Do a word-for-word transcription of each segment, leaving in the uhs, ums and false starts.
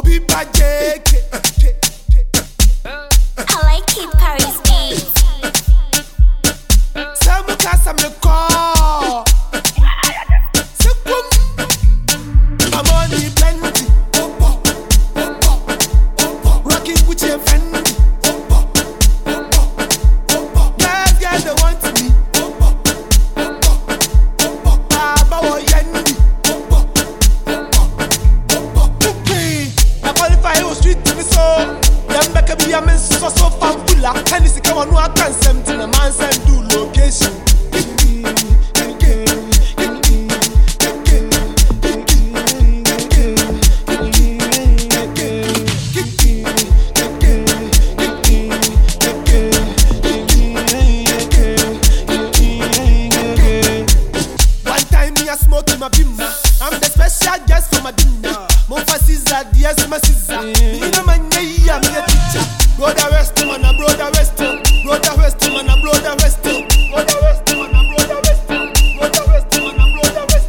Obi Bajeke. I like it, Paris beats. Samu kasa me call. Sekum. I'm on the plenty. Rocking Gucci and Fendi. Girls, girls, they want me. Baba wa yendi. I qualify who street to me so. Them back be a man so so fanfula. Hennessy come on, no I can't send to the man send do location. One time me a smoke in my bimmer. I'm the special guest for my dinner. Mo fa Caesar, yes my Caesar. Me no man yeah, me a teacher. Brother West man, a brother West. Brother West man, a brother West. Brother West man, a brother West. Brother West man, a brother West.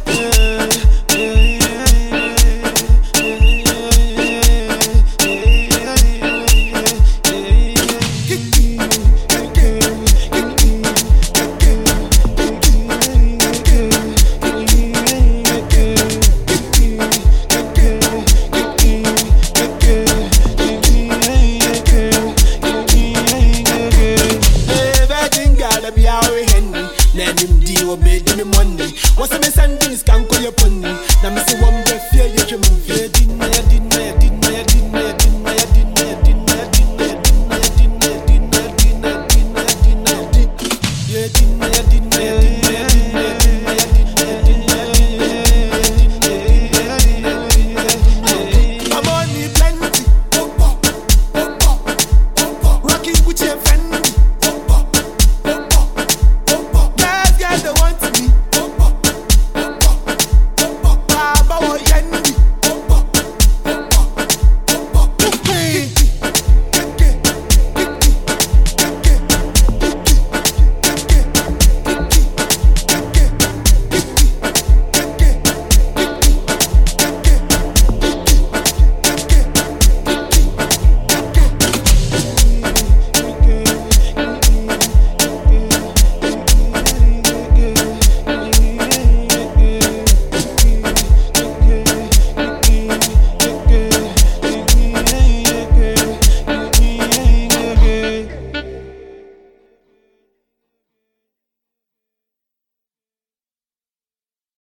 Let him deal with me money. What's the message? Can't call your pony. Now me say one day fear.